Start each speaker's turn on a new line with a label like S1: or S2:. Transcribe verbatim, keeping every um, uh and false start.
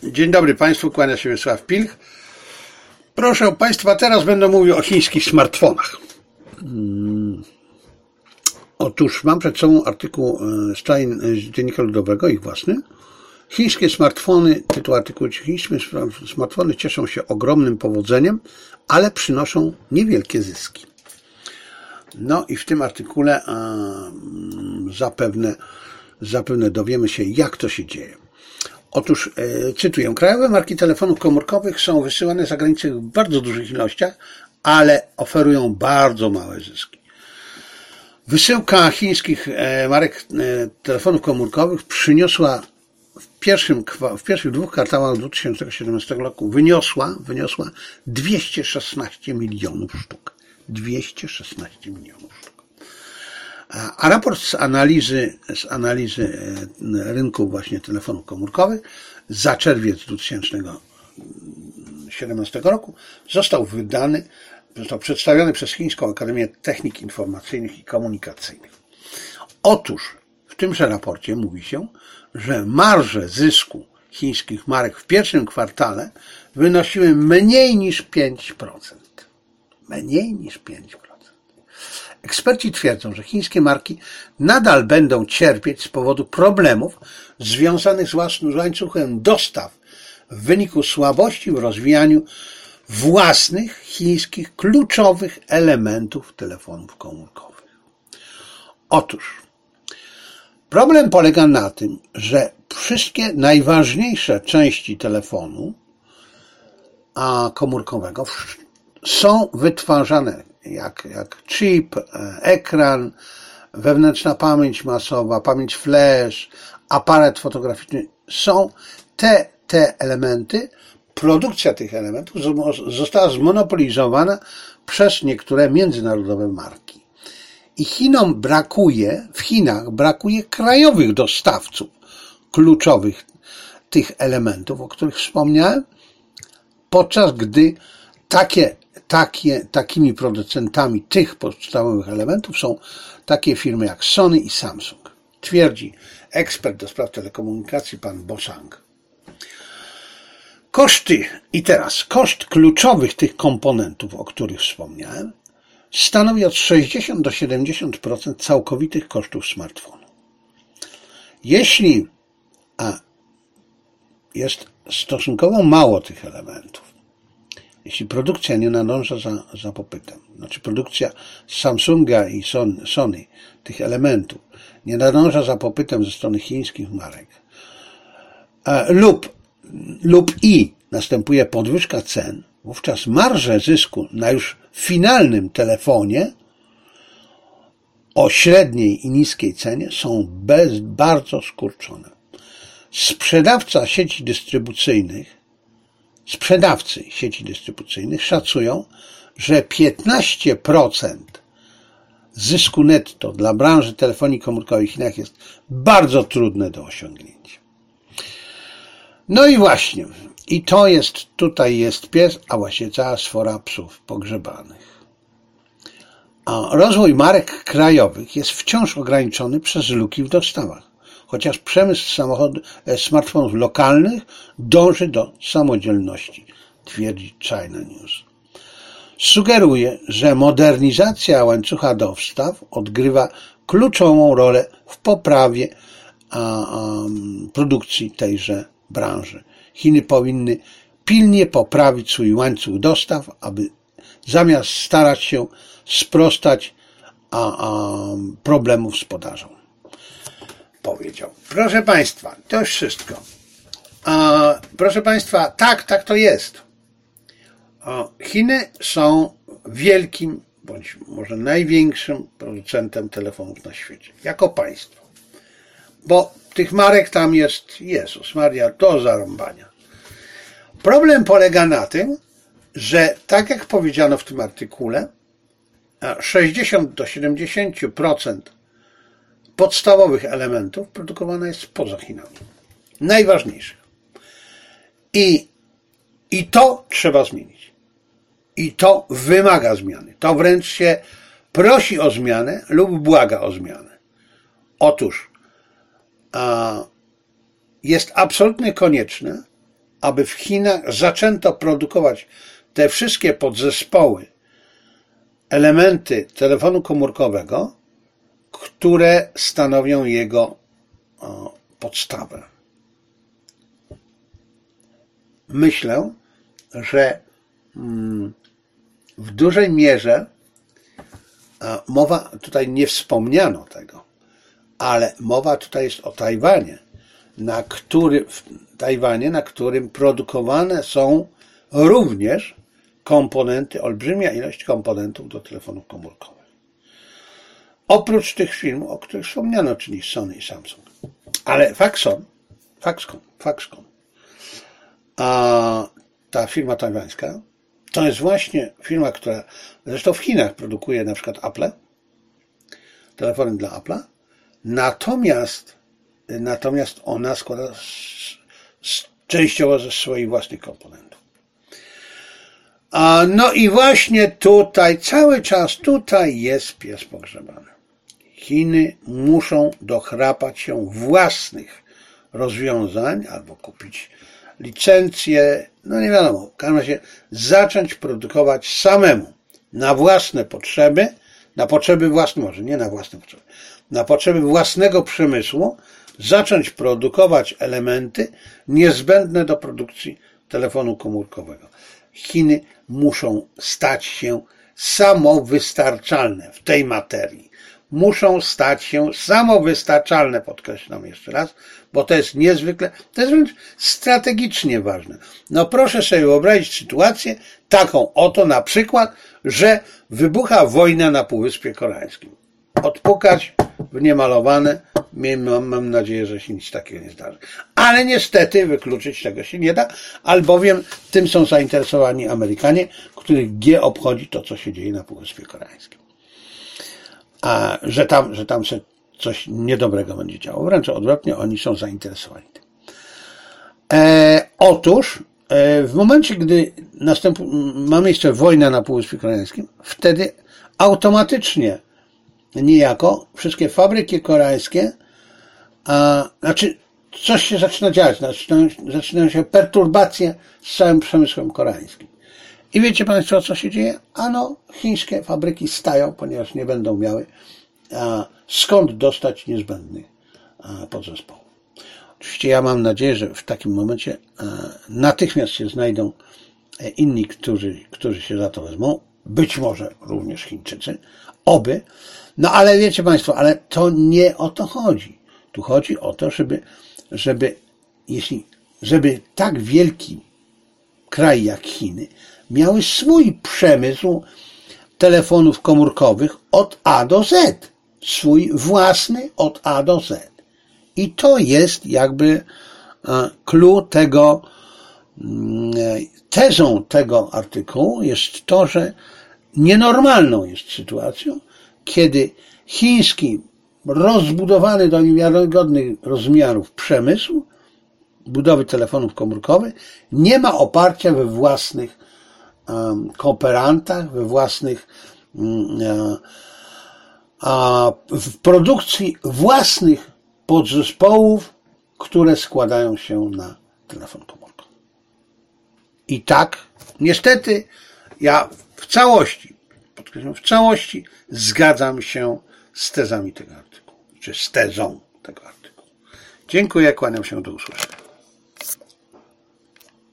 S1: Dzień dobry Państwu, kłania się Wiesław Pilch. Proszę Państwa, teraz będę mówił o chińskich smartfonach. Hmm. Otóż mam przed sobą artykuł z Dziennika Ludowego, ich własny. Chińskie smartfony, tytuł artykułu: chińskie smartfony cieszą się ogromnym powodzeniem, ale przynoszą niewielkie zyski. No i w tym artykule a, zapewne, zapewne dowiemy się, jak to się dzieje. Otóż, e, cytuję, krajowe marki telefonów komórkowych są wysyłane za granicę w bardzo dużych ilościach, ale oferują bardzo małe zyski. Wysyłka chińskich e, marek e, telefonów komórkowych przyniosła w, pierwszym, w pierwszych dwóch kwartałach dwa tysiące siedemnastego roku wyniosła, wyniosła dwieście szesnaście milionów sztuk. dwieście szesnaście milionów sztuk. A, a raport z analizy, z analizy e, rynku właśnie telefonów komórkowych za czerwiec dwa tysiące siedemnastego roku został wydany, został przedstawiony przez Chińską Akademię Technik Informacyjnych i Komunikacyjnych. Otóż w tymże raporcie mówi się, że marże zysku chińskich marek w pierwszym kwartale wynosiły mniej niż pięć procent. Mniej niż pięć procent. Eksperci twierdzą, że chińskie marki nadal będą cierpieć z powodu problemów związanych z łańcuchem dostaw w wyniku słabości w rozwijaniu własnych chińskich kluczowych elementów telefonów komórkowych. Otóż problem polega na tym, że wszystkie najważniejsze części telefonu a komórkowego są wytwarzane jak, jak chip, ekran, wewnętrzna pamięć masowa, pamięć flash, aparat fotograficzny. Są te, te elementy, produkcja tych elementów została zmonopolizowana przez niektóre międzynarodowe marki. I Chinom brakuje, w Chinach brakuje krajowych dostawców kluczowych tych elementów, o których wspomniałem, podczas gdy takie, takie, takimi producentami tych podstawowych elementów są takie firmy jak Sony i Samsung, twierdzi ekspert do spraw telekomunikacji pan Bo Sang. Koszty, i teraz koszt kluczowych tych komponentów, o których wspomniałem, stanowi od sześćdziesiąt do siedemdziesięciu procent całkowitych kosztów smartfonu. Jeśli a jest stosunkowo mało tych elementów, jeśli produkcja nie nadąża za, za popytem, znaczy produkcja Samsunga i Sony tych elementów nie nadąża za popytem ze strony chińskich marek, a, lub, lub i następuje podwyżka cen, wówczas marże zysku na już finalnym telefonie o średniej i niskiej cenie są bez, bardzo skurczone. Sprzedawca sieci dystrybucyjnych, sprzedawcy sieci dystrybucyjnych szacują, że piętnaście procent zysku netto dla branży telefonii komórkowej w Chinach jest bardzo trudne do osiągnięcia. No i właśnie, i to jest, tutaj jest pies, a właściwie cała sfora psów pogrzebanych. A rozwój marek krajowych jest wciąż ograniczony przez luki w dostawach, chociaż przemysł samochodów, smartfonów lokalnych dąży do samodzielności, twierdzi China News. Sugeruje, że modernizacja łańcucha dostaw odgrywa kluczową rolę w poprawie a, a, produkcji tejże branży. Chiny powinny pilnie poprawić swój łańcuch dostaw, aby zamiast starać się sprostać a, a, problemów z podażą. Powiedział. Proszę Państwa, to już wszystko. A, proszę Państwa, tak, tak to jest. A, Chiny są wielkim, bądź może największym producentem telefonów na świecie. Jako państwo. Bo tych marek tam jest, Jezus Maria, do zarąbania. Problem polega na tym, że tak jak powiedziano w tym artykule, sześćdziesiąt do siedemdziesięciu procent podstawowych elementów produkowane jest poza Chinami. Najważniejszych. I, i to trzeba zmienić. I to wymaga zmiany. To wręcz się prosi o zmianę lub błaga o zmianę. Otóż a, jest absolutnie konieczne, aby w Chinach zaczęto produkować te wszystkie podzespoły, elementy telefonu komórkowego, które stanowią jego o, podstawę. Myślę, że mm, w dużej mierze a, mowa, tutaj nie wspomniano tego, ale mowa tutaj jest o Tajwanie, na który, w Tajwanie, na którym produkowane są również komponenty, olbrzymia ilość komponentów do telefonów komórkowych. Oprócz tych firm, o których wspomniano, czyli Sony i Samsung. Ale Foxconn, Foxconn, Foxconn, a ta firma tajwańska, to jest właśnie firma, która zresztą w Chinach produkuje na przykład Apple, telefony dla Apple'a, natomiast, natomiast ona składa z, z, częściowo ze swoich własnych komponentów. A no i właśnie tutaj, cały czas tutaj jest pies pogrzebany. Chiny muszą dochrapać się własnych rozwiązań albo kupić licencje, no nie wiadomo, w każdym razie zacząć produkować samemu na własne potrzeby, na potrzeby własne, może nie na własne potrzeby, na potrzeby własnego przemysłu, zacząć produkować elementy niezbędne do produkcji telefonu komórkowego. Chiny muszą stać się samowystarczalne w tej materii. Muszą stać się samowystarczalne, podkreślam jeszcze raz, bo to jest niezwykle, to jest wręcz strategicznie ważne. No proszę sobie wyobrazić sytuację taką oto na przykład, że wybucha wojna na Półwyspie Koreańskim. Odpukać w niemalowane, mam, mam nadzieję, że się nic takiego nie zdarzy. Ale niestety wykluczyć tego się nie da, albowiem tym są zainteresowani Amerykanie, których G obchodzi to, co się dzieje na Półwyspie Koreańskim. A że tam, że tam się coś niedobrego będzie działo. Wręcz odwrotnie, oni są zainteresowani tym. E, otóż e, w momencie, gdy następ, ma miejsce wojna na Półwyspie Koreańskim, wtedy automatycznie niejako wszystkie fabryki koreańskie, a, znaczy coś się zaczyna dziać, zaczynają, zaczynają się perturbacje z całym przemysłem koreańskim. I wiecie Państwo, co się dzieje? Ano, chińskie fabryki stają, ponieważ nie będą miały a, skąd dostać niezbędnych a, podzespołów. Oczywiście ja mam nadzieję, że w takim momencie a, natychmiast się znajdą inni, którzy, którzy się za to wezmą. Być może również Chińczycy. Oby. No ale wiecie Państwo, ale to nie o to chodzi. Tu chodzi o to, żeby, żeby, jeśli, żeby tak wielki kraj jak Chiny miały swój przemysł telefonów komórkowych od A do Z. Swój własny od A do Z. I to jest jakby clue tego, tezą tego artykułu jest to, że nienormalną jest sytuacją, kiedy chiński, rozbudowany do niewiarygodnych rozmiarów przemysł budowy telefonów komórkowych nie ma oparcia we własnych um, kooperantach, we własnych um, a, w produkcji własnych podzespołów, które składają się na telefon komórkowy. I tak, niestety, ja w całości, podkreślam, w całości zgadzam się z tezami tego artykułu, czy z tezą tego artykułu. Dziękuję, kłaniam się, do usłyszenia.